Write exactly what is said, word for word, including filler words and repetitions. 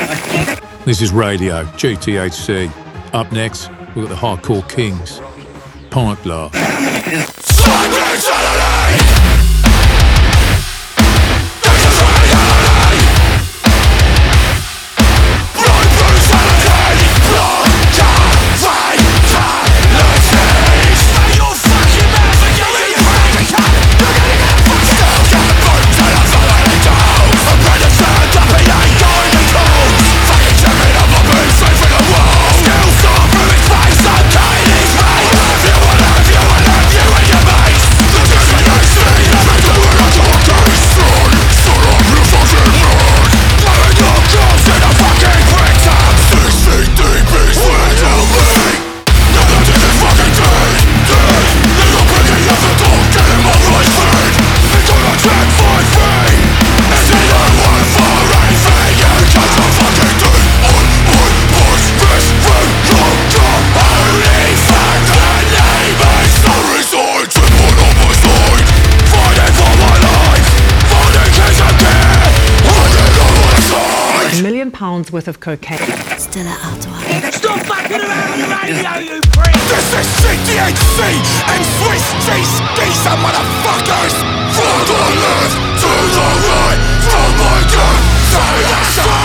This is Radio G T H C. Up next, we've got the Hardcore Kings. Pipe Blast. Pounds worth of cocaine. Still at Artois. Stop fucking around on the radio, you prick! This is C T H C and Swiss cheese geezer motherfuckers! From the left to the right, from my gun, say the